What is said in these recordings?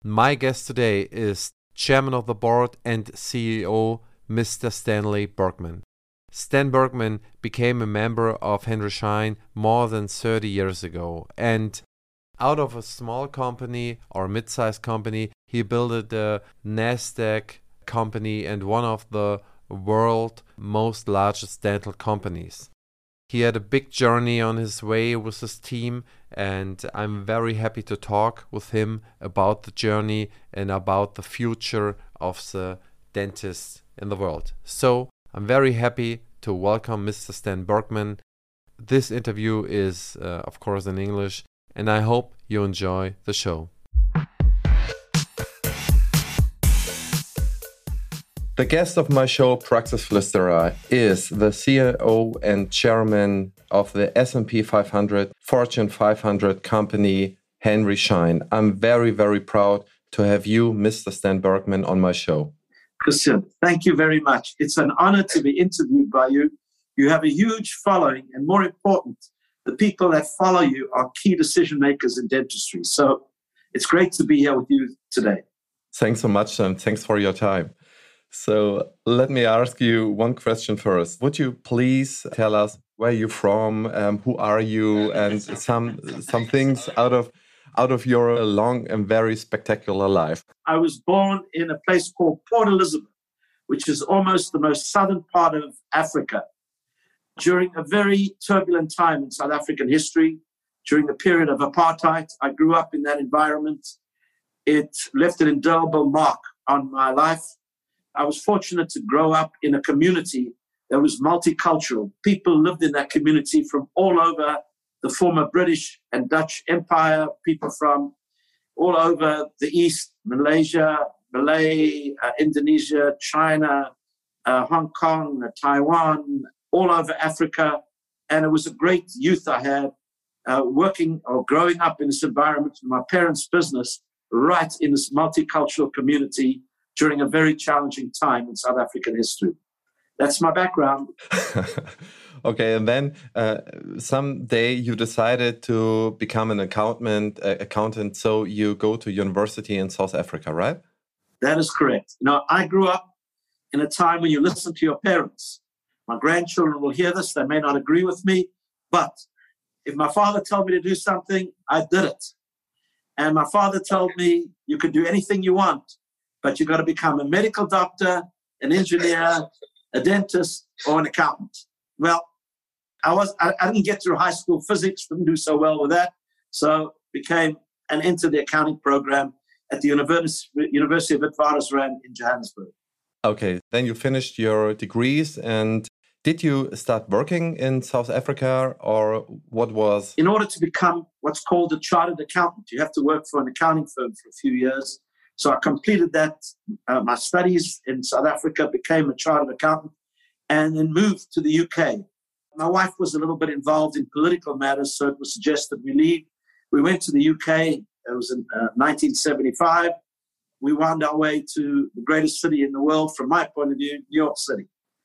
My guest today is Chairman of the Board and CEO, Mr. Stanley Bergman. Stan Bergman became a member of Henry Schein more than 30 years ago, and out of a small company or mid-sized company, he built a NASDAQ company and one of the world's most largest dental companies. He had a big journey on his way with his team, and I'm very happy to talk with him about the journey and about the future of the dentists in the world. So I'm very happy to welcome Mr. Stan Bergman. This interview is, of course, in English, and I hope you enjoy the show. The guest of my show, Praxis Flüsterer, is the CEO and chairman of the S&P 500 Fortune 500 company, Henry Schein. I'm very, very proud to have you, Mr. Stan Bergman, on my show. Christian, thank you very much. It's an honor to be interviewed by you. You have a huge following, and more important, the people that follow you are key decision makers in dentistry. So it's great to be here with you today. Thanks so much, and thanks for your time. So let me ask you one question first. Would you please tell us where you're from, who are you, and some things out of your long and very spectacular life? I was born in a place called Port Elizabeth, which is almost the most southern part of Africa, during a very turbulent time in South African history, during the period of apartheid. I grew up in that environment. It left an indelible mark on my life. I was fortunate to grow up in a community that was multicultural. People lived in that community from all over the former British and Dutch Empire, people from all over the East, Malaysia, Malay, Indonesia, China, Hong Kong, Taiwan, all over Africa. And it was a great youth I had working or growing up in this environment in my parents' business, right in this multicultural community during a very challenging time in South African history. That's my background. Okay, and then someday you decided to become an accountant, so you go to university in South Africa, right? That is correct. I grew up in a time when you listen to your parents. My grandchildren will hear this. They may not agree with me, but if my father told me to do something, I did it. And my father told me, you can do anything you want, but you've got to become a medical doctor, an engineer, a dentist, or an accountant. Well, I didn't get through high school physics, didn't do so well with that, so became and entered the accounting program at the University of Witwatersrand in Johannesburg. Okay, then you finished your degrees, and did you start working in South Africa, or what was? In order to become what's called a chartered accountant, you have to work for an accounting firm for a few years. So I completed that, my studies in South Africa, became a chartered accountant, and then moved to the UK. My wife was a little bit involved in political matters, so it was suggested we leave. We went to the UK. It was in 1975. We wound our way to the greatest city in the world, from my point of view, New York City,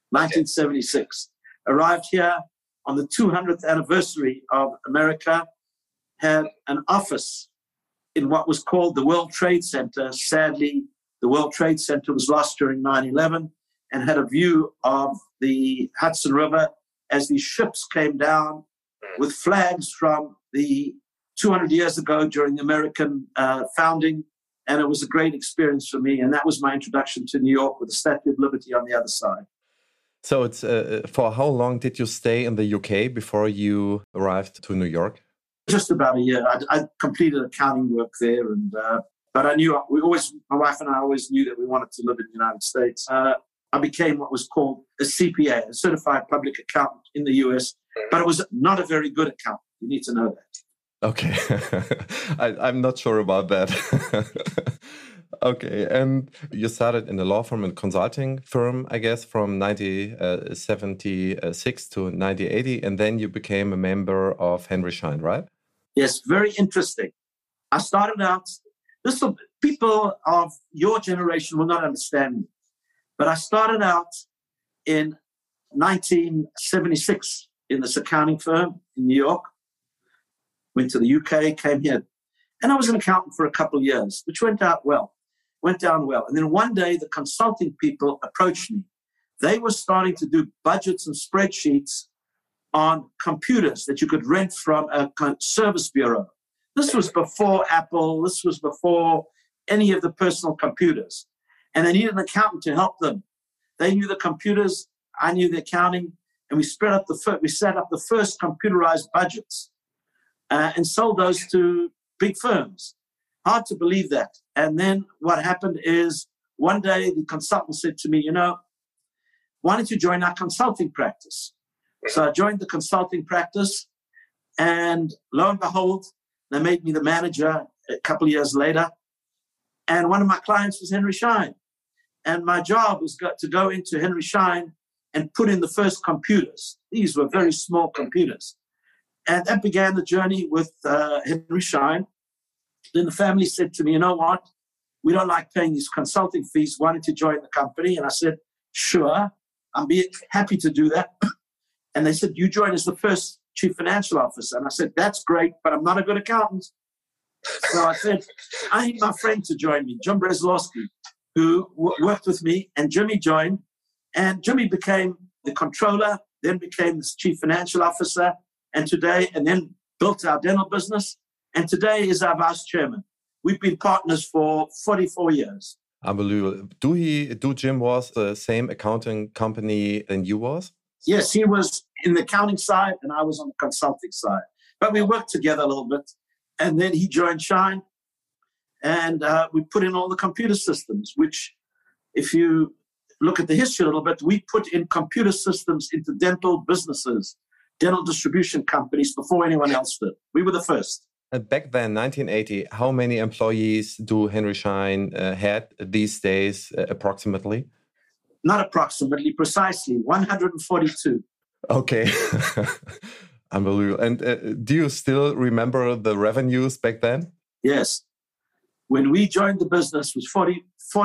1976. Arrived here on the 200th anniversary of America, had an office in what was called the World Trade Center. Sadly, the World Trade Center was lost during 9/11, and had a view of the Hudson River as these ships came down with flags from the 200 years ago during the American founding. And it was a great experience for me. And that was my introduction to New York, with the Statue of Liberty on the other side. So it's for how long did you stay in the UK before you arrived to New York? Just about a year. I completed accounting work there, and but I knew my wife and I always knew that we wanted to live in the United States. I became what was called a CPA, a certified public accountant in the US, but it was not a very good accountant. You need to know that. Okay, I'm not sure about that. Okay, and you started in a law firm and consulting firm, I guess, from 1976 to 1980, and then you became a member of Henry Schein, right? Yes, very interesting. I started out, people of your generation will not understand me, but I started out in 1976 in this accounting firm in New York, went to the UK, came here. And I was an accountant for a couple of years, which went down well. And then one day, the consulting people approached me. They were starting to do budgets and spreadsheets on computers that you could rent from a service bureau. This was before Apple. This was before any of the personal computers. And they needed an accountant to help them. They knew the computers. I knew the accounting. And we set up the first computerized budgets and sold those to big firms. Hard to believe that. And then what happened is one day the consultant said to me, why don't you join our consulting practice? So I joined the consulting practice, and lo and behold, they made me the manager a couple of years later. And one of my clients was Henry Schein. And my job was to go into Henry Schein and put in the first computers. These were very small computers. And that began the journey with Henry Schein. Then the family said to me, you know what? We don't like paying these consulting fees. Why don't you join the company? And I said, sure, I'll be happy to do that. And they said, you join as the first chief financial officer. And I said, that's great, but I'm not a good accountant. So I said, I need my friend to join me, Jim Breslowski, who worked with me, and Jimmy joined. And Jimmy became the controller, then became the chief financial officer, and then built our dental business. And today is our vice chairman. We've been partners for 44 years. Unbelievable. Do Jim was the same accounting company than you was? Yes, he was in the accounting side and I was on the consulting side. But we worked together a little bit. And then he joined Schein, and we put in all the computer systems, which if you look at the history a little bit, we put in computer systems into dental businesses, dental distribution companies before anyone else did. We were the first. Back then, 1980, how many employees do Henry Schein had these days approximately? Not approximately, precisely 142. Okay. Unbelievable. And do you still remember the revenues back then? Yes. When we joined the business, it was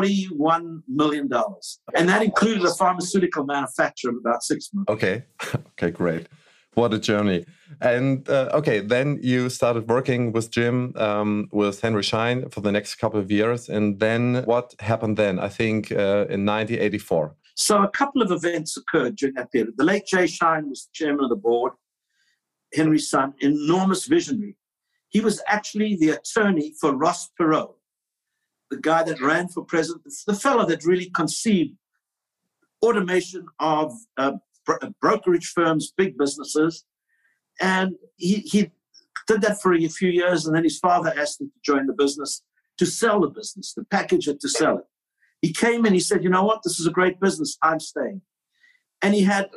$41 million. And that included a pharmaceutical manufacturer of about 6 million. Okay. Okay, great. What a journey. And then you started working with Jim, with Henry Schein for the next couple of years. And then what happened then? I think in 1984. So a couple of events occurred during that period. The late Jay Schein was the chairman of the board, Henry's son, enormous visionary. He was actually the attorney for Ross Perot, the guy that ran for president, the fellow that really conceived automation of brokerage firms, big businesses. And he did that for a few years, and then his father asked him to join the business, to sell the business, to package it, to sell it. He came and he said, you know what, this is a great business, I'm staying. And he had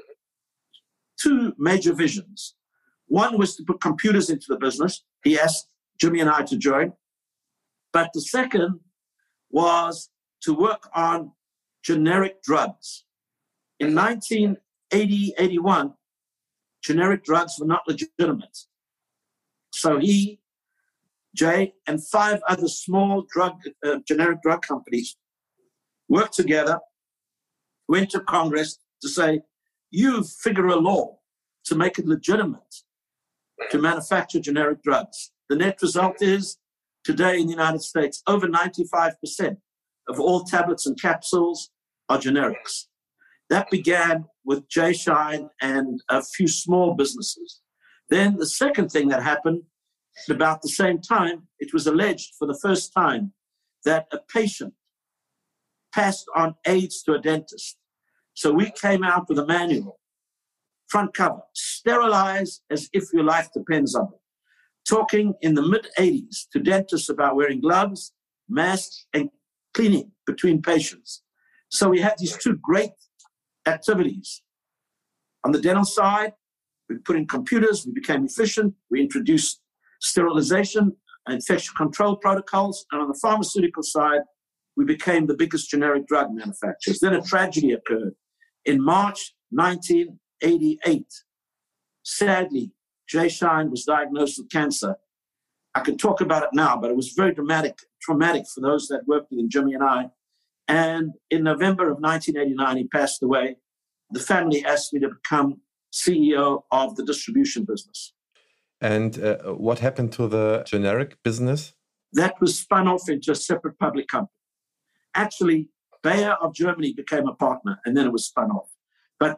two major visions. One was to put computers into the business. He asked Jimmy and I to join. But the second was to work on generic drugs. In 1980-81, generic drugs were not legitimate. So he, Jay, and 5 other small generic drug companies worked together, went to Congress to say, you figure a law to make it legitimate to manufacture generic drugs. The net result is, today in the United States, over 95% of all tablets and capsules are generics. That began with Jay Schein and a few small businesses. Then the second thing that happened, at about the same time, it was alleged for the first time that a patient passed on AIDS to a dentist. So we came out with a manual, front cover, sterilize as if your life depends on it. Talking in the mid-80s to dentists about wearing gloves, masks, and cleaning between patients. So we had these two great activities. On the dental side, we put in computers, we became efficient, we introduced sterilization, infection control protocols, and on the pharmaceutical side, we became the biggest generic drug manufacturers. Then a tragedy occurred. In March 1988, sadly, Jay Schein was diagnosed with cancer. I can talk about it now, but it was very traumatic for those that worked with him, Jimmy and I. And in November of 1989, he passed away. The family asked me to become CEO of the distribution business. And what happened to the generic business? That was spun off into a separate public company. Actually, Bayer of Germany became a partner, and then it was spun off. But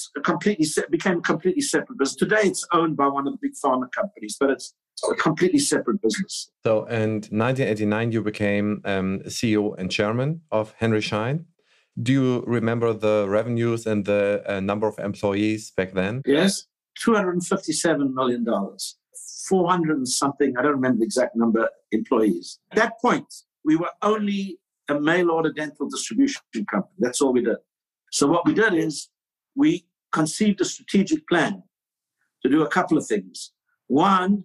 became a completely separate business. Today, it's owned by one of the big pharma companies, but it's a completely separate business. So in 1989, you became CEO and chairman of Henry Schein. Do you remember the revenues and the number of employees back then? Yes, $257 million, 400 and something, I don't remember the exact number, employees. At that point, we were only a mail-order dental distribution company. That's all we did. So what we did is we conceived a strategic plan to do a couple of things. One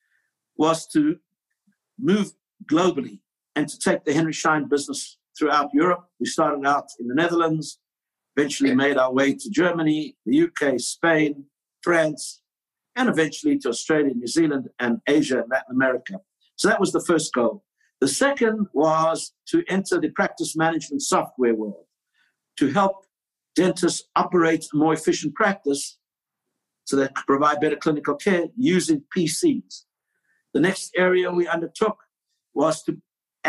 was to move globally and to take the Henry Schein business throughout Europe. We started out in the Netherlands, eventually made our way to Germany, the UK, Spain, France, and eventually to Australia, New Zealand, and Asia and Latin America. So that was the first goal. The second was to enter the practice management software world, to help dentists operate a more efficient practice so they could provide better clinical care using PCs. The next area we undertook was to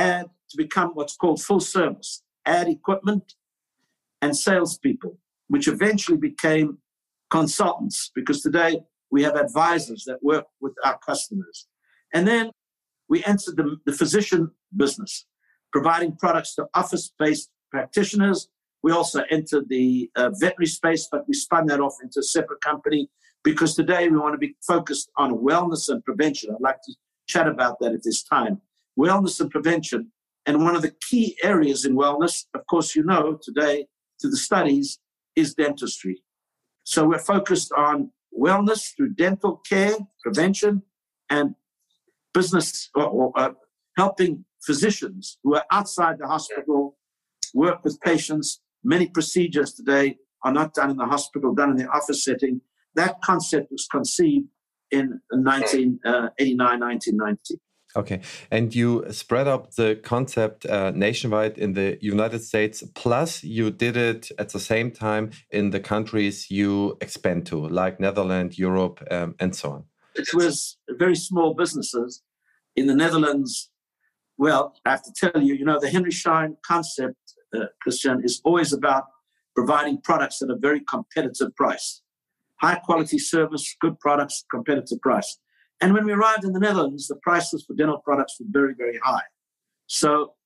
become what's called full service, add equipment and salespeople, which eventually became consultants, because today we have advisors that work with our customers. And then we entered the physician business, providing products to office-based practitioners. We also entered the veterinary space, but we spun that off into a separate company because today we want to be focused on wellness and prevention. I'd like to chat about that at this time. Wellness and prevention. And one of the key areas in wellness, of course, you know, today through the studies, is dentistry. So we're focused on wellness through dental care, prevention, and business, or helping physicians who are outside the hospital work with patients. Many procedures today are not done in the hospital, done in the office setting. That concept was conceived in 1989, 1990. Okay. And you spread up the concept nationwide in the United States, plus you did it at the same time in the countries you expand to, like Netherlands, Europe, and so on. It was very small businesses in the Netherlands. Well, I have to tell you, you know, the Henry Schein concept, Christian, is always about providing products at a very competitive price. High quality service, good products, competitive price. And when we arrived in the Netherlands, the prices for dental products were very, very high. So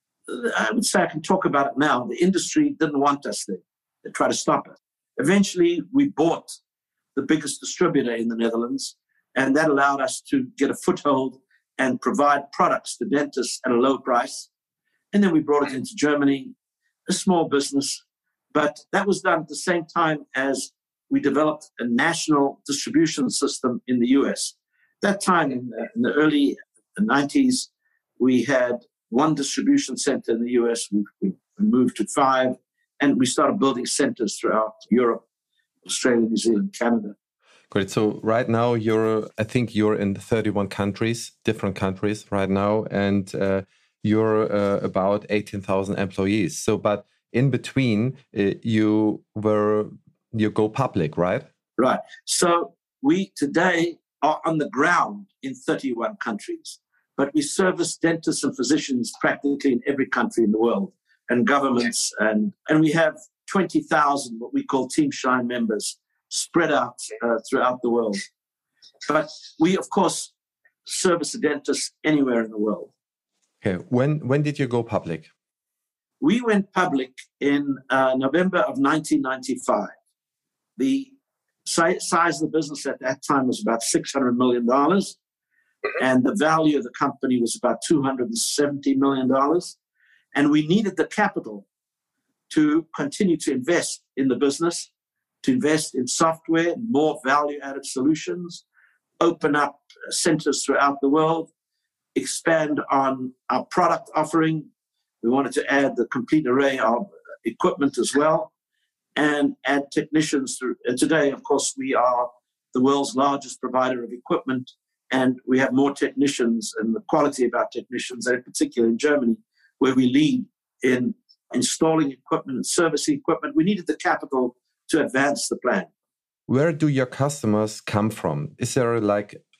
I would say I can talk about it now. The industry didn't want us there. They tried to stop us. Eventually, we bought the biggest distributor in the Netherlands, and that allowed us to get a foothold and provide products to dentists at a low price. And then we brought it into Germany, a small business. But that was done at the same time as we developed a national distribution system in the US. That time, in the early 90s, we had one distribution center in the US. We moved to 5, and we started building centers throughout Europe, Australia, New Zealand, Canada. Great. So right now I think you're in 31 countries, different countries right now, and you're about 18,000 employees. So, but in between, you go public, right? Right. So we today are on the ground in 31 countries, but we service dentists and physicians practically in every country in the world, and governments, and we have 20,000 what we call Team Schein members spread out throughout the world. But we, of course, service a dentist anywhere in the world. Okay. When did you go public? We went public in November of 1995. The size of the business at that time was about $600 million, and the value of the company was about $270 million. And we needed the capital to continue to invest in the business, to invest in software, more value-added solutions, open up centers throughout the world, expand on our product offering. We wanted to add the complete array of equipment as well, and add technicians. And today, of course, we are the world's largest provider of equipment, and we have more technicians, and the quality of our technicians, and in particular in Germany, where we lead in installing equipment and servicing equipment. We needed the capital to advance the plan. Where do your customers come from? Is there like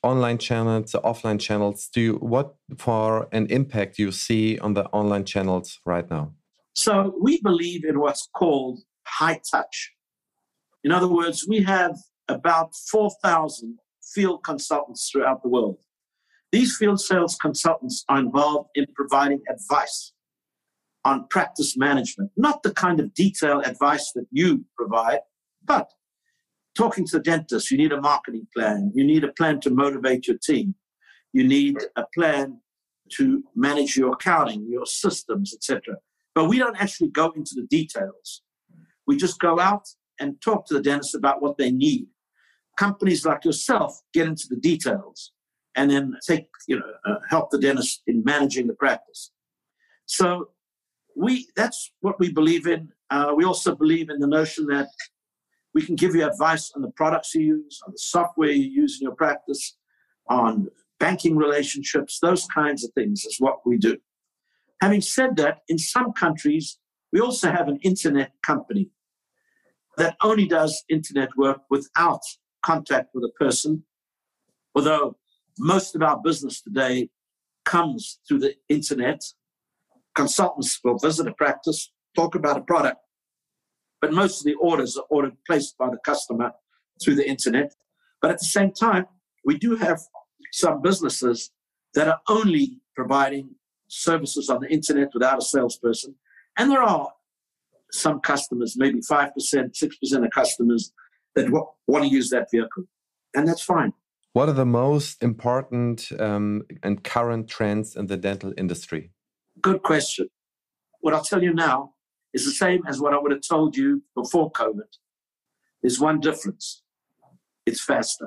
online channels, the offline channels, what for an impact you see on the online channels right now? So we believe in what's called high touch. In other words, we have about 4,000 field consultants throughout the world. These field sales consultants are involved in providing advice on practice management, not the kind of detailed advice that you provide, but talking to the dentist, you need a marketing plan. You need a plan to motivate your team. You need a plan to manage your accounting, your systems, etc. But we don't actually go into the details. We just go out and talk to the dentist about what they need. Companies like yourself get into the details and then help the dentist in managing the practice. So that's what we believe in. We also believe in the notion that we can give you advice on the products you use, on the software you use in your practice, on banking relationships, those kinds of things is what we do. Having said that, in some countries, we also have an internet company that only does internet work without contact with a person, although most of our business today comes through the internet. Consultants will visit a practice, talk about a product, but most of the orders are placed by the customer through the internet. But at the same time, we do have some businesses that are only providing services on the internet without a salesperson. And there are some customers, maybe 5%, 6% of customers that want to use that vehicle. And that's fine. What are the most important and current trends in the dental industry? Good question. What I'll tell you now is the same as what I would have told you before COVID. There's one difference. It's faster.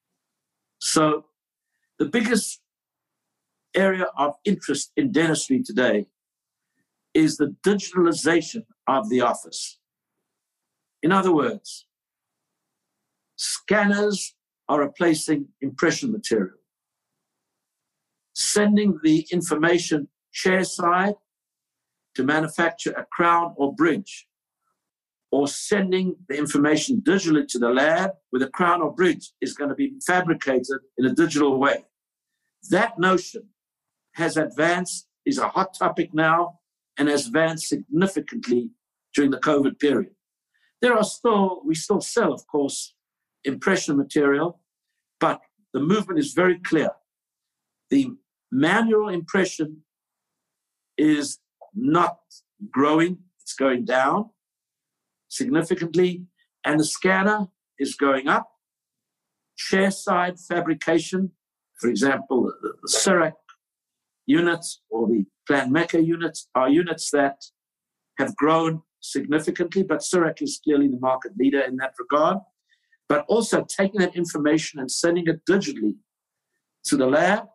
So the biggest area of interest in dentistry today is the digitalization of the office. In other words, scanners are replacing impression material. Sending the information chairside to manufacture a crown or bridge, or sending the information digitally to the lab where the crown or bridge is going to be fabricated in a digital way. That notion has advanced, is a hot topic now, and has advanced significantly during the COVID period. We still sell, of course, impression material, but the movement is very clear. The manual impression is not growing, it's going down significantly, and the scanner is going up. Chairside fabrication, for example, the CEREC units or the Planmeca units are units that have grown significantly, but CEREC is clearly the market leader in that regard. But also taking that information and sending it digitally to the lab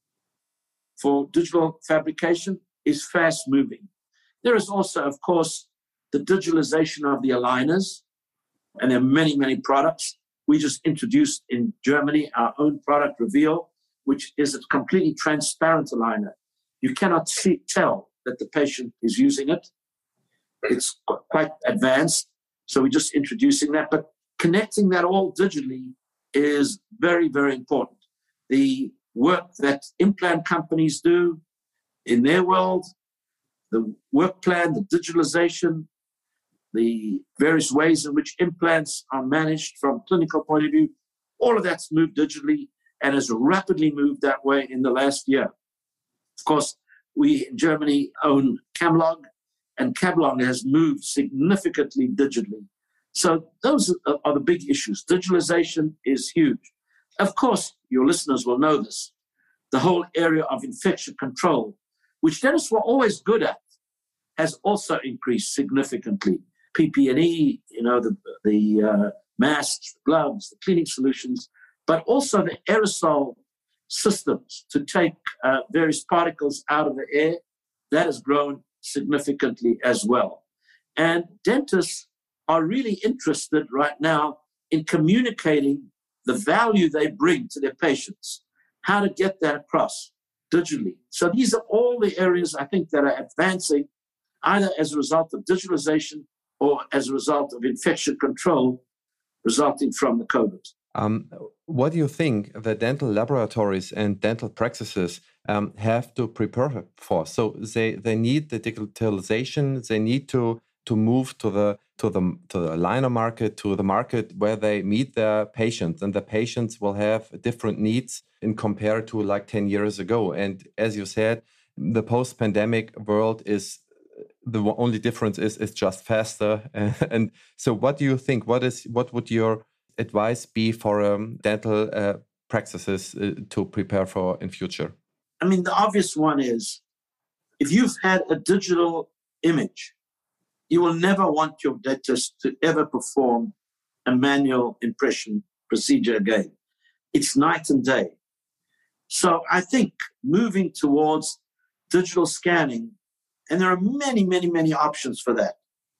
for digital fabrication is fast moving. There is also, of course, the digitalization of the aligners, and there are many, many products. We just introduced in Germany our own product, Reveal, which is a completely transparent aligner. You cannot tell that the patient is using it. It's quite advanced, so we're just introducing that. But connecting that all digitally is very, very important. The work that implant companies do in their world, the work plan, the digitalization, the various ways in which implants are managed from a clinical point of view, all of that's moved digitally and has rapidly moved that way in the last year. Of course, we in Germany own Camlog, and Camlog has moved significantly digitally. So those are the big issues. Digitalization is huge. Of course, your listeners will know this. The whole area of infection control, which dentists were always good at, has also increased significantly. PPE, the masks, the gloves, the cleaning solutions, but also the aerosol systems to take various particles out of the air, that has grown significantly as well. And dentists are really interested right now in communicating the value they bring to their patients, how to get that across digitally. So these are all the areas I think that are advancing either as a result of digitalization or as a result of infection control resulting from the COVID. what do you think the dental laboratories and dental practices have to prepare for? So they need the digitalization. They need to move to the aligner market, to the market where they meet their patients, and the patients will have different needs in compared to like 10 years ago. And as you said, the post-pandemic world is the only difference is just faster. And so, what do you think? What would your advice be for dental practices to prepare for in future? I mean, the obvious one is if you've had a digital image, you will never want your dentist to ever perform a manual impression procedure again. It's night and day. So I think moving towards digital scanning, and there are many, many, many options for that,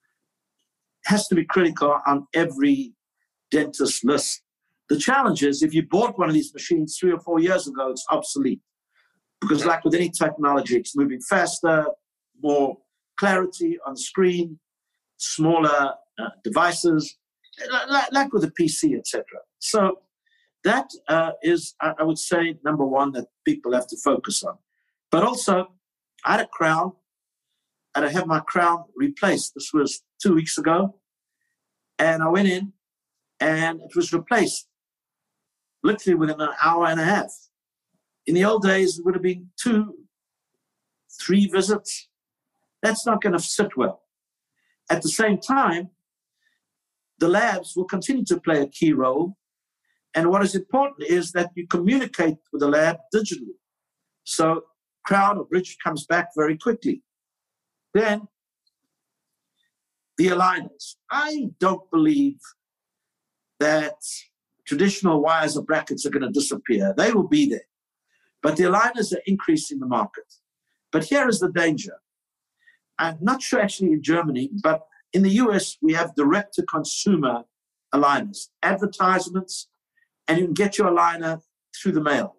has to be critical on every dentist list. The challenge is if you bought one of these machines 3 or 4 years ago, it's obsolete. Because like with any technology, it's moving faster, more clarity on screen, smaller devices, like with a PC, etc. So that is, I would say, number one that people have to focus on. But also, I had a crown, and I had my crown replaced. This was 2 weeks ago. And I went in, and it was replaced literally within an hour and a half. In the old days, it would have been 2, 3 visits. That's not going to sit well. At the same time, the labs will continue to play a key role. And what is important is that you communicate with the lab digitally. So crown or bridge comes back very quickly. Then the aligners. I don't believe that traditional wires or brackets are going to disappear. They will be there. But the aligners are increasing the market. But here is the danger. I'm not sure actually in Germany, but in the US, we have direct-to-consumer aligners, advertisements, and you can get your aligner through the mail.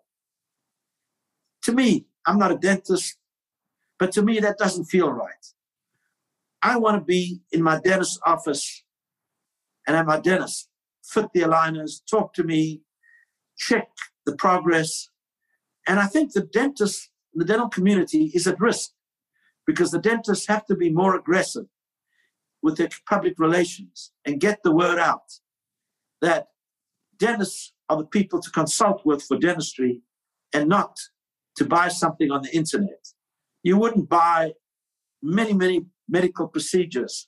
To me, I'm not a dentist, but to me, that doesn't feel right. I want to be in my dentist's office and have my dentist fit the aligners, talk to me, check the progress. And I think the dentist, the dental community is at risk because the dentists have to be more aggressive with their public relations and get the word out that dentists are the people to consult with for dentistry and not to buy something on the internet. You wouldn't buy many, many medical procedures.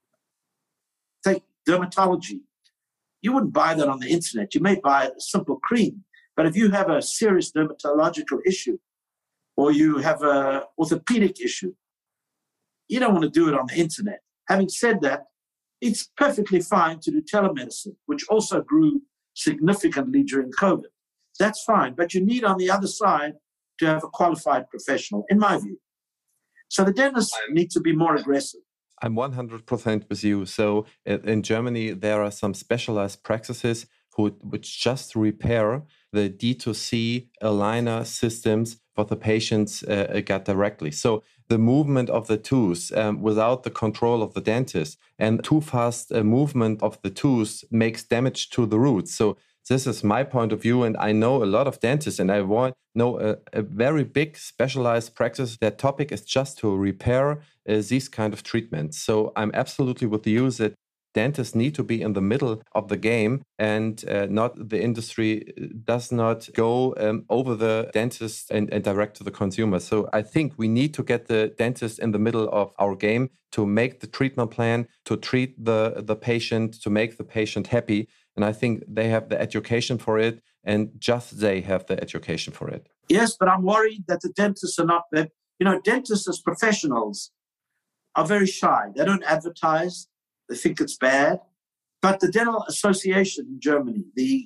Take dermatology. You wouldn't buy that on the internet. You may buy a simple cream, but if you have a serious dermatological issue or you have an orthopedic issue, you don't want to do it on the internet. Having said that, it's perfectly fine to do telemedicine, which also grew significantly during COVID. That's fine, but you need on the other side to have a qualified professional, in my view. So the dentists need to be more aggressive. I'm 100% with you. So in Germany, there are some specialized practices which just repair the D2C aligner systems for the patients got directly. So the movement of the tooth without the control of the dentist and too fast movement of the tooth makes damage to the roots. So this is my point of view, and I know a lot of dentists, and I know a very big specialized practice. Their topic is just to repair these kind of treatments. So I'm absolutely with you that dentists need to be in the middle of the game, and not the industry does not go over the dentist and direct to the consumer. So I think we need to get the dentist in the middle of our game to make the treatment plan, to treat the patient, to make the patient happy. And I think they have the education for it, and just they have the education for it. Yes, but I'm worried that the dentists are not there. You know, dentists as professionals are very shy. They don't advertise. They think it's bad. But the Dental Association in Germany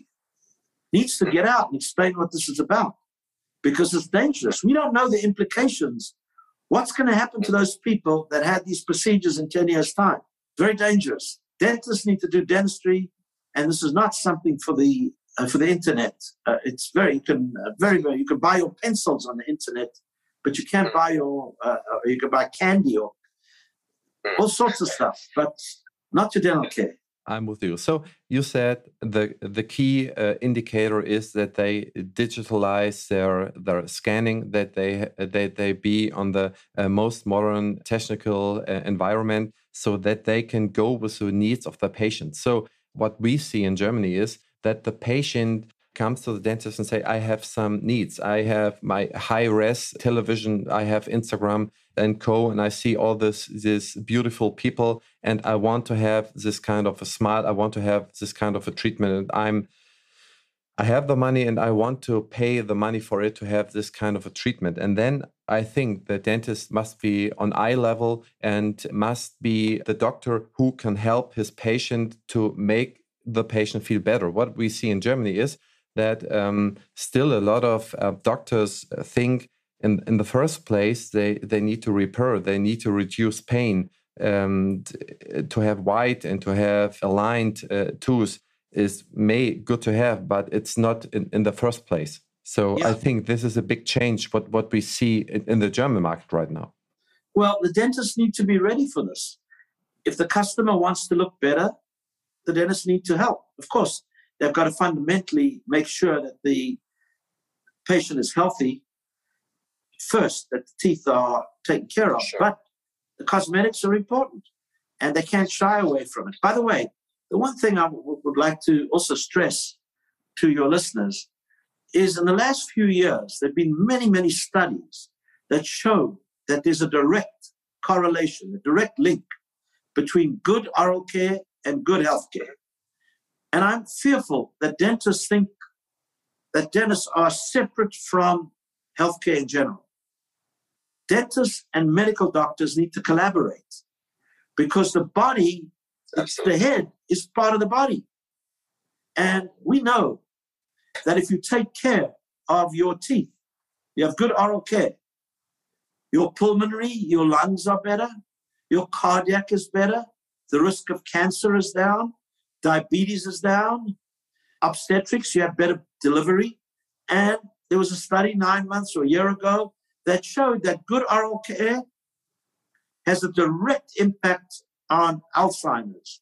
needs to get out and explain what this is about because it's dangerous. We don't know the implications. What's going to happen to those people that had these procedures in 10 years' time? Very dangerous. Dentists need to do dentistry, and this is not something for the internet. It's you can buy your pencils on the internet, but you can't buy you can buy candy or all sorts of stuff, but not your dental care. I'm with you. So you said the key indicator is that they digitalize their scanning, that they be on the most modern technical environment, so that they can go with the needs of the patient. So what we see in Germany is that the patient comes to the dentist and say, I have some needs. I have my high-res television, I have Instagram and co, and I see all this beautiful people, and I want to have this kind of a smile. I want to have this kind of a treatment, and I have the money and I want to pay the money for it to have this kind of a treatment. And then I think the dentist must be on eye level and must be the doctor who can help his patient to make the patient feel better. What we see in Germany is that still a lot of doctors think in the first place they need to repair, they need to reduce pain, to have white and to have aligned tooth is good to have, but it's not in the first place. So yeah. I think this is a big change what we see in the German market right now. Well, the dentists need to be ready for this. If the customer wants to look better, the dentists need to help. Of course, they've got to fundamentally make sure that the patient is healthy first, that the teeth are taken care of. Sure. But the cosmetics are important, and they can't shy away from it. By the way, the one thing I would like to also stress to your listeners is in the last few years, there have been many, many studies that show that there's a direct correlation, a direct link between good oral care and good health care. And I'm fearful that dentists think that dentists are separate from healthcare in general. Dentists and medical doctors need to collaborate because the body, the head is part of the body. And we know that if you take care of your teeth, you have good oral care, your pulmonary, your lungs are better, your cardiac is better, the risk of cancer is down, diabetes is down, obstetrics, you have better delivery. And there was a study 9 months or a year ago that showed that good oral care has a direct impact on Alzheimer's.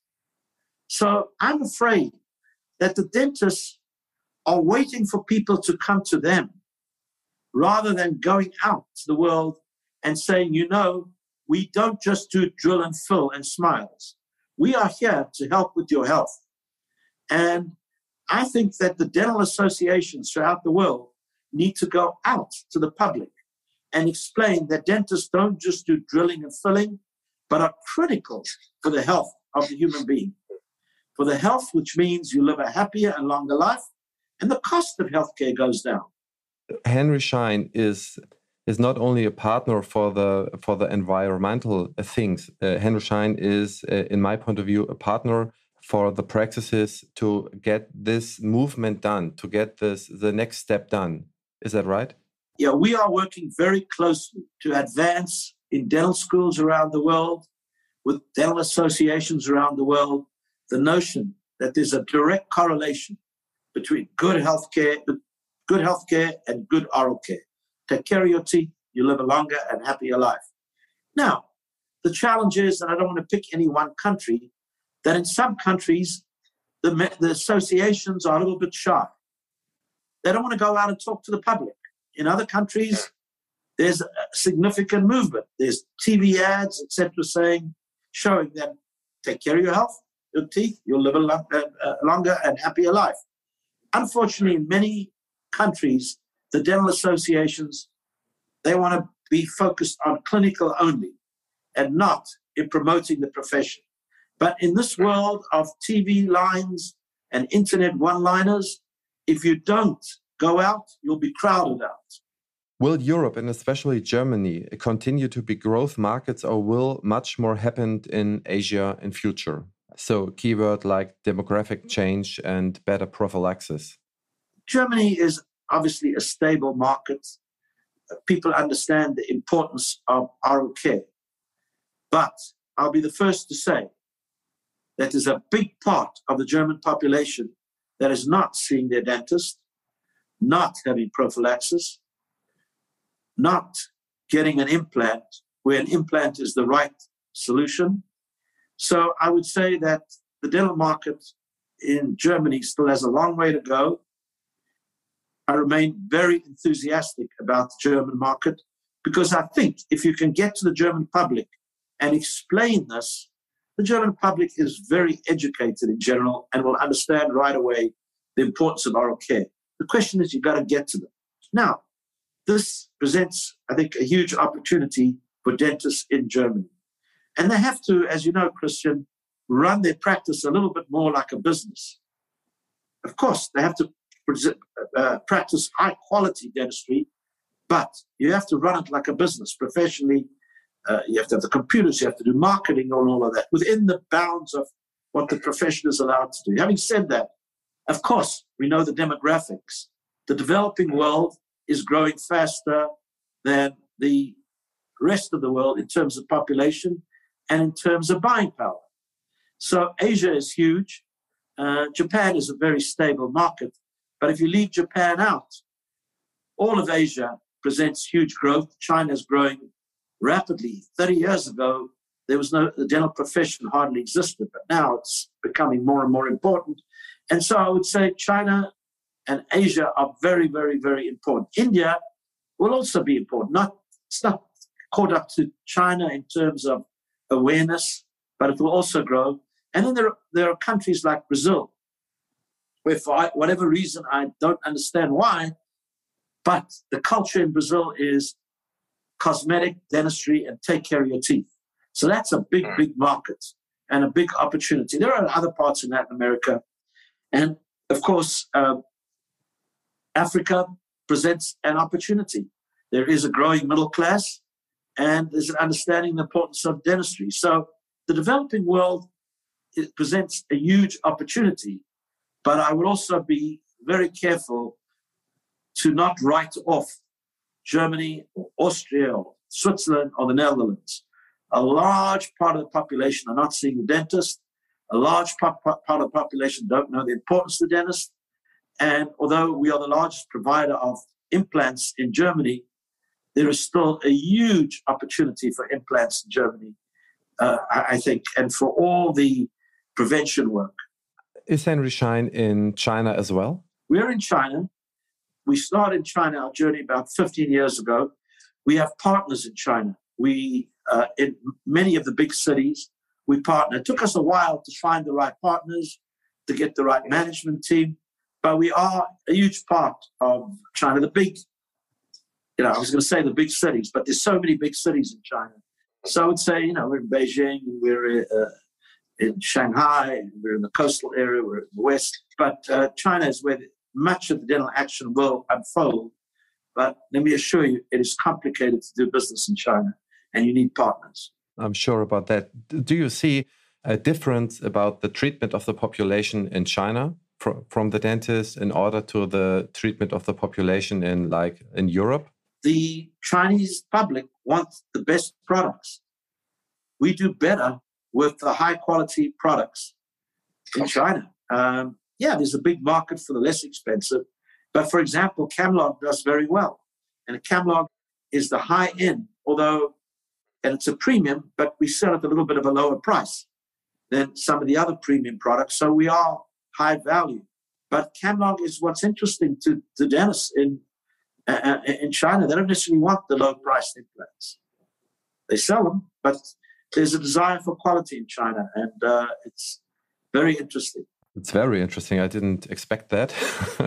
So I'm afraid that the dentists are waiting for people to come to them rather than going out to the world and saying, we don't just do drill and fill and smiles. We are here to help with your health. And I think that the dental associations throughout the world need to go out to the public and explain that dentists don't just do drilling and filling, but are critical for the health of the human being. For the health, which means you live a happier and longer life, and the cost of healthcare goes down. Henry Schein is not only a partner for the environmental things. Henry Schein is, in my point of view, a partner for the practices to get this movement done, to get the next step done. Is that right? Yeah, we are working very closely to advance in dental schools around the world, with dental associations around the world, the notion that there's a direct correlation between good healthcare and good oral care. Take care of your teeth, you live a longer and happier life. Now, the challenge is, and I don't want to pick any one country, that in some countries, the associations are a little bit shy. They don't want to go out and talk to the public. In other countries, there's a significant movement. There's TV ads, etc., showing them, take care of your health, your teeth, you'll live a longer and happier life. Unfortunately, in many countries, the dental associations, they want to be focused on clinical only and not in promoting the profession. But in this world of TV lines and internet one-liners, if you don't go out, you'll be crowded out. Will Europe and especially Germany continue to be growth markets, or will much more happen in Asia in future? So keyword like demographic change and better prophylaxis. Germany is obviously a stable market. People understand the importance of oral care. But I'll be the first to say that there's a big part of the German population that is not seeing their dentist, not having prophylaxis, not getting an implant, where an implant is the right solution. So I would say that the dental market in Germany still has a long way to go. I remain very enthusiastic about the German market because I think if you can get to the German public and explain this, the German public is very educated in general and will understand right away the importance of oral care. The question is, you've got to get to them. Now, this presents, I think, a huge opportunity for dentists in Germany. And they have to, as you know, Christian, run their practice a little bit more like a business. Of course, they have to practice high-quality dentistry, but you have to run it like a business professionally. You have to have the computers, you have to do marketing and all of that within the bounds of what the profession is allowed to do. Having said that, of course, we know the demographics. The developing world is growing faster than the rest of the world in terms of population and in terms of buying power. So Asia is huge. Japan is a very stable market. But if you leave Japan out, all of Asia presents huge growth. China is growing rapidly. 30 years ago, the dental profession hardly existed, but now it's becoming more and more important. And so I would say China and Asia are very, very, very important. India will also be important. It's not caught up to China in terms of awareness, but it will also grow. And then there are countries like Brazil, where for whatever reason, I don't understand why, but the culture in Brazil is cosmetic, dentistry, and take care of your teeth. So that's a big, big market and a big opportunity. There are other parts in Latin America. And of course, Africa presents an opportunity. There is a growing middle class, and there's an understanding of the importance of dentistry. So the developing world, it presents a huge opportunity, but I would also be very careful to not write off Germany or Austria or Switzerland or the Netherlands. A large part of the population are not seeing a dentist. A large part of the population don't know the importance of the dentist. And although we are the largest provider of implants in Germany, there is still a huge opportunity for implants in Germany, I think, and for all the prevention work. Is Henry Schein in China as well? We're in China. We started in China, our journey, about 15 years ago. We have partners in China. We, in many of the big cities, we partner. It took us a while to find the right partners, to get the right management team, but we are a huge part of China. The big, I was going to say the big cities, but there's so many big cities in China. So I would say, we're in Beijing, and we're in Shanghai, and we're in the coastal area, we're in the west. But China is where much of the dental action will unfold. But let me assure you, it is complicated to do business in China, and you need partners. I'm sure about that. Do you see a difference about the treatment of the population in China from the dentist in order to the treatment of the population in Europe? The Chinese public wants the best products. We do better with the high quality products in China. There's a big market for the less expensive. But for example, Camlog does very well. And Camlog is the high end, and it's a premium, but we sell at a little bit of a lower price than some of the other premium products. So we are high value. But Camlog is what's interesting to dentists in China. They don't necessarily want the low priced implants. They sell them, but there's a desire for quality in China, and it's very interesting. It's very interesting. I didn't expect that.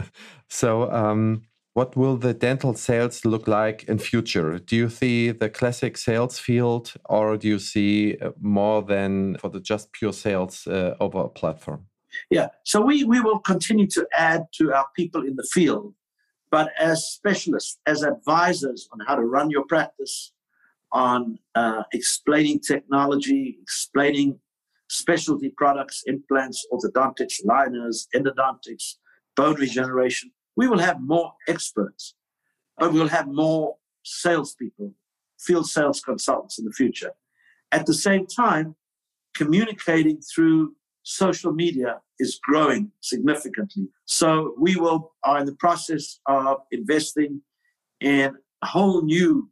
So what will the dental sales look like in future? Do you see the classic sales field, or do you see more than for the just pure sales over a platform? Yeah, so we will continue to add to our people in the field, but as specialists, as advisors on how to run your practice, on explaining technology, explaining specialty products, implants, orthodontics, liners, endodontics, bone regeneration. We will have more experts, but we'll have more salespeople, field sales consultants in the future. At the same time, communicating through social media is growing significantly. So we are in the process of investing in a whole new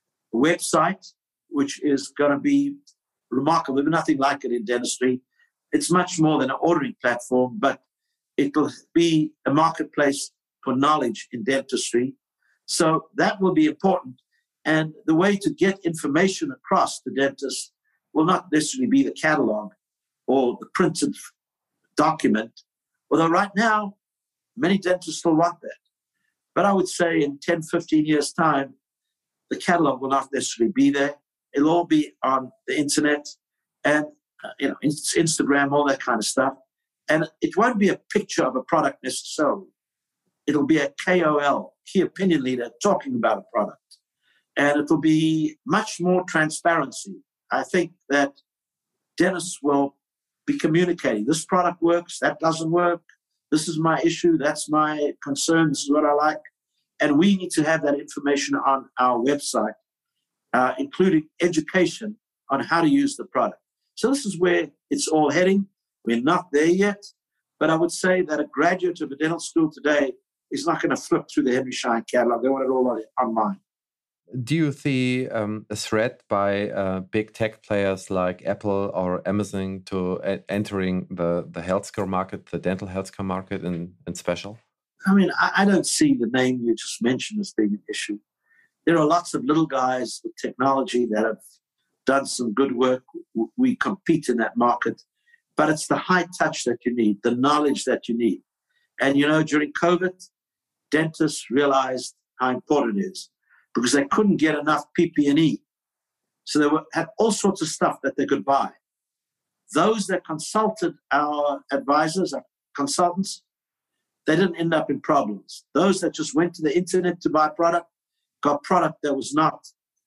website, which is going to be remarkable. There's nothing like it in dentistry. It's much more than an ordering platform, but it will be a marketplace for knowledge in dentistry. So that will be important. And the way to get information across to dentists will not necessarily be the catalog or the printed document, although right now, many dentists still want that. But I would say in 10, 15 years' time, the catalog will not necessarily be there. It'll all be on the internet and Instagram, all that kind of stuff. And it won't be a picture of a product necessarily. It'll be a KOL, key opinion leader, talking about a product. And it will be much more transparency. I think that dentists will be communicating. This product works, that doesn't work. This is my issue, that's my concern, this is what I like. And we need to have that information on our website, including education on how to use the product. So this is where it's all heading. We're not there yet, but I would say that a graduate of a dental school today is not going to flip through the Henry Schein catalog. They want it all online. Do you see a threat by big tech players like Apple or Amazon to entering the healthcare market, the dental healthcare market in special? I mean, I don't see the name you just mentioned as being an issue. There are lots of little guys with technology that have done some good work. We compete in that market, but it's the high touch that you need, the knowledge that you need. And, during COVID, dentists realized how important it is because they couldn't get enough PPE. So they had all sorts of stuff that they could buy. Those that consulted our advisors, our consultants, they didn't end up in problems. Those that just went to the internet to buy product, got product that was not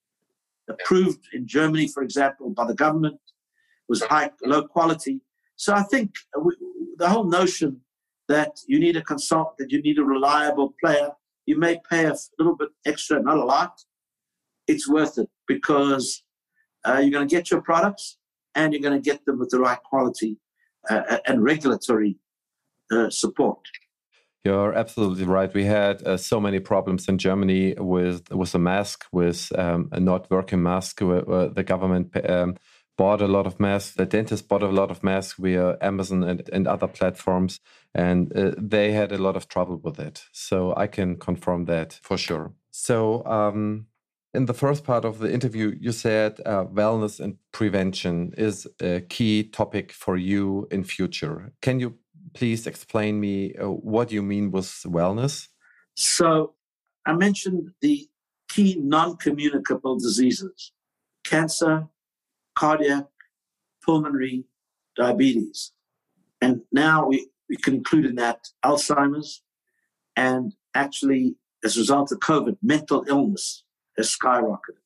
approved in Germany, for example, by the government, was low quality. So I think the whole notion that you need a consultant, that you need a reliable player, you may pay a little bit extra, not a lot. It's worth it because you're going to get your products and you're going to get them with the right quality and regulatory support. You're absolutely right. We had so many problems in Germany with a mask, with a not working mask. Where the government bought a lot of masks. The dentist bought a lot of masks via Amazon and other platforms, and they had a lot of trouble with it. So I can confirm that for sure. So in the first part of the interview, you said wellness and prevention is a key topic for you in future. Can you please explain me what you mean with wellness? So I mentioned the key non-communicable diseases: cancer, cardiac, pulmonary, diabetes. And now we can include in that Alzheimer's, and actually, as a result of COVID, mental illness has skyrocketed.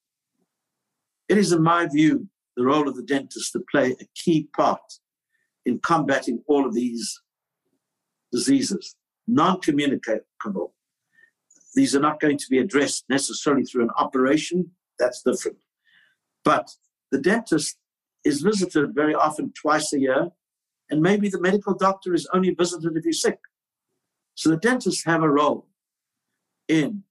It is, in my view, the role of the dentist to play a key part in combating all of these diseases, non-communicable. These are not going to be addressed necessarily through an operation. That's different. But the dentist is visited very often twice a year, and maybe the medical doctor is only visited if he's sick. So the dentists have a role in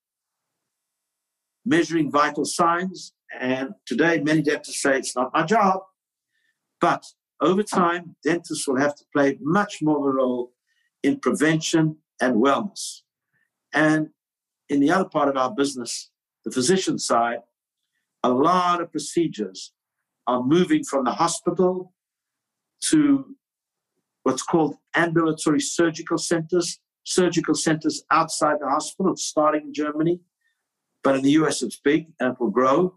measuring vital signs, and today many dentists say it's not my job. But over time, dentists will have to play much more of a role in prevention and wellness. And in the other part of our business, the physician side, a lot of procedures are moving from the hospital to what's called ambulatory surgical centers outside the hospital. It's starting in Germany, but in the US it's big and it will grow.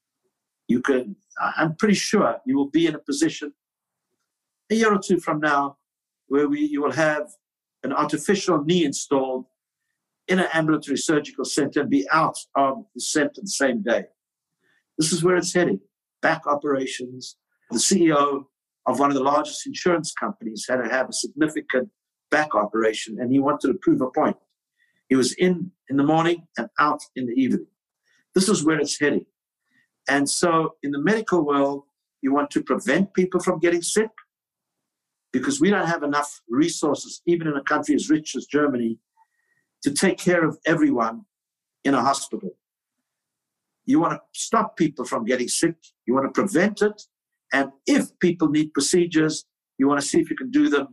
I'm pretty sure you will be in a position a year or two from now where you will have an artificial knee installed in an ambulatory surgical center and be out of the center the same day. This is where it's heading. Back operations. The CEO of one of the largest insurance companies had to have a significant back operation, and he wanted to prove a point. He was in the morning and out in the evening. This is where it's heading. And so in the medical world, you want to prevent people from getting sick because we don't have enough resources, even in a country as rich as Germany, to take care of everyone in a hospital. You want to stop people from getting sick. You want to prevent it. And if people need procedures, You want to see if you can do them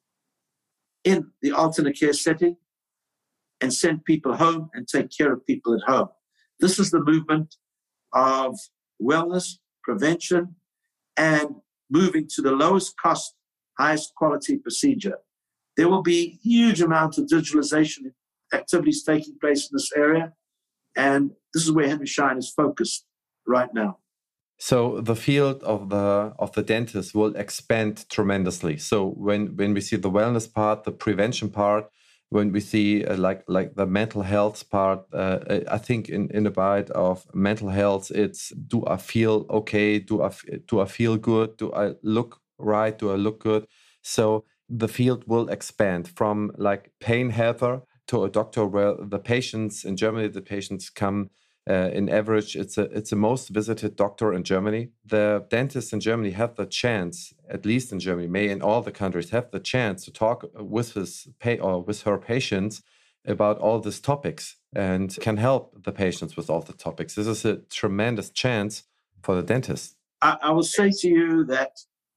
in the alternate care setting and send people home and take care of people at home. This is the movement of wellness, prevention, and moving to the lowest cost, highest quality procedure. There will be huge amounts of digitalization activities taking place in this area, and this is where Henry Schein is focused right now. So the field of the dentist will expand tremendously. So when we see the wellness part, the prevention part, when we see like the mental health part, I think in the bite of mental health, it's, do I feel okay? Do I feel good? Do I look right? Do I look good? So the field will expand from like pain helper to a doctor, where the patients in Germany, the patients come in average, it's a most visited doctor in Germany. The dentists in Germany have the chance, at least in Germany, may in all the countries, have the chance to talk with with her patients about all these topics and can help the patients with all the topics. This is a tremendous chance for the dentist. I will say to you that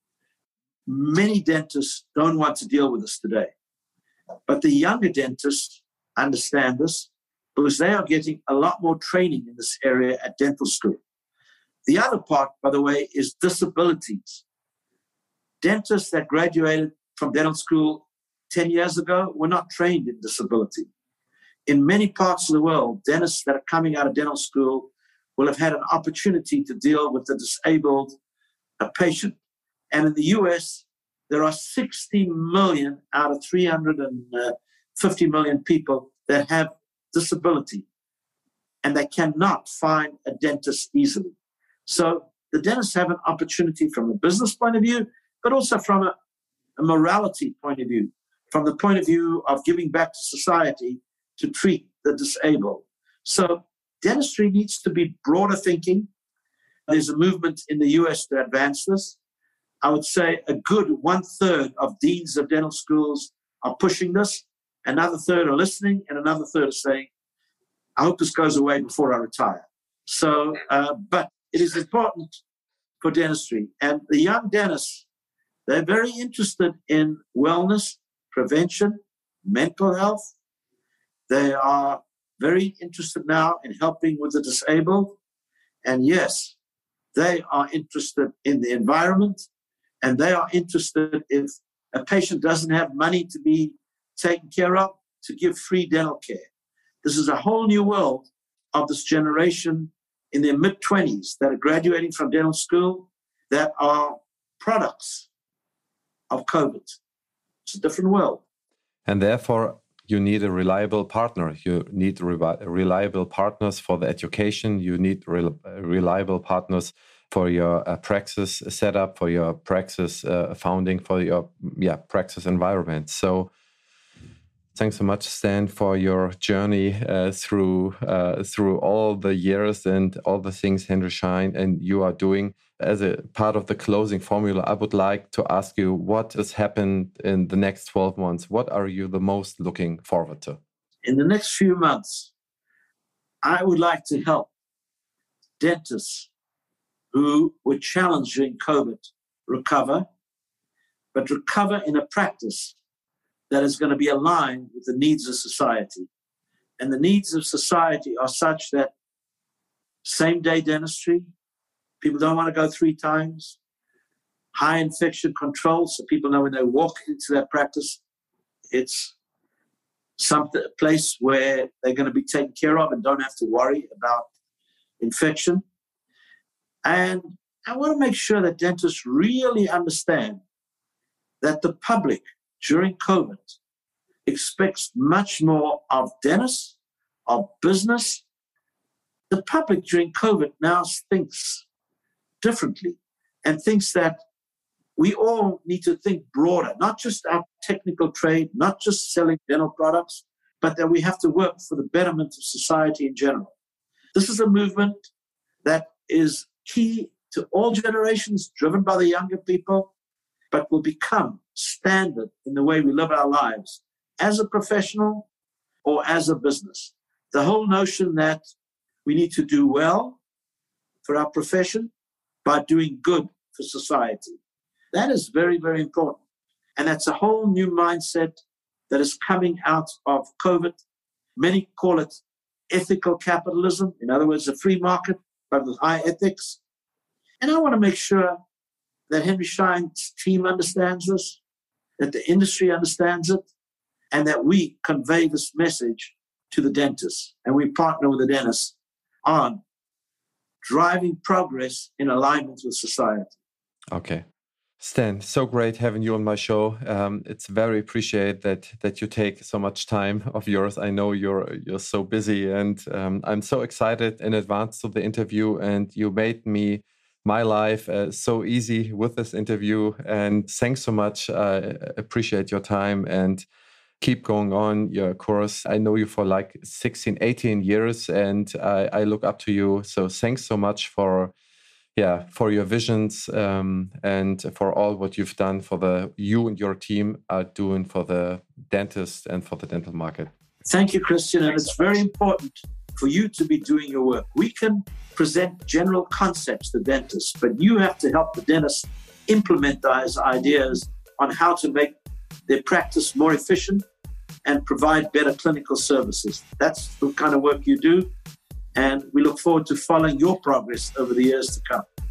many dentists don't want to deal with this today, but the younger dentists understand this, because they are getting a lot more training in this area at dental school. The other part, by the way, is disabilities. Dentists that graduated from dental school 10 years ago were not trained in disability. In many parts of the world, dentists that are coming out of dental school will have had an opportunity to deal with a disabled patient. And in the US, there are 60 million out of 350 million people that have disability, and they cannot find a dentist easily. So the dentists have an opportunity from a business point of view, but also from a morality point of view, from the point of view of giving back to society to treat the disabled. So dentistry needs to be broader thinking. There's a movement in the US to advance this. I would say a good 1/3 of deans of dental schools are pushing this. Another third are listening, and another third are saying, I hope this goes away before I retire. So, but it is important for dentistry. And the young dentists, they're very interested in wellness, prevention, mental health. They are very interested now in helping with the disabled. And yes, they are interested in the environment, and they are interested if a patient doesn't have money to be taken care of, to give free dental care. This is a whole new world of this generation in their mid-20s that are graduating from dental school that are products of COVID. It's a different world. And therefore, you need a reliable partner. You need reliable partners for the education. You need reliable partners for your praxis setup, for your praxis founding, for your praxis environment. So thanks so much, Stan, for your journey through all the years and all the things Henry Schein and you are doing. As a part of the closing formula, I would like to ask you, what has happened in the next 12 months? What are you the most looking forward to? In the next few months, I would like to help dentists who were challenged during COVID recover, but recover in a practice that is going to be aligned with the needs of society. And the needs of society are such that same-day dentistry, people don't want to go 3 times, high infection control, so people know when they walk into that practice, it's a place where they're going to be taken care of and don't have to worry about infection. And I want to make sure that dentists really understand that the public during COVID expects much more of dentists, of business. The public during COVID now thinks differently and thinks that we all need to think broader, not just our technical trade, not just selling dental products, but that we have to work for the betterment of society in general. This is a movement that is key to all generations, driven by the younger people, but will become standard in the way we live our lives as a professional or as a business. The whole notion that we need to do well for our profession by doing good for society. That is very, very important. And that's a whole new mindset that is coming out of COVID. Many call it ethical capitalism. In other words, a free market, but with high ethics. And I want to make sure that Henry Schein's team understands this, that the industry understands it, and that we convey this message to the dentists. And we partner with the dentists on driving progress in alignment with society. Okay. Stan, so great having you on my show. It's very appreciated that you take so much time of yours. I know you're so busy, and I'm so excited in advance to the interview. And you made my life so easy with this interview. And thanks so much. I appreciate your time and keep going on your course. I know you for like 16, 18 years, and I look up to you. So thanks so much for your visions and for all what you've done for you and your team are doing for the dentist and for the dental market. Thank you, Christian. And it's very important for you to be doing your work. We can present general concepts to dentists, but you have to help the dentists implement those ideas on how to make their practice more efficient and provide better clinical services. That's the kind of work you do. And we look forward to following your progress over the years to come.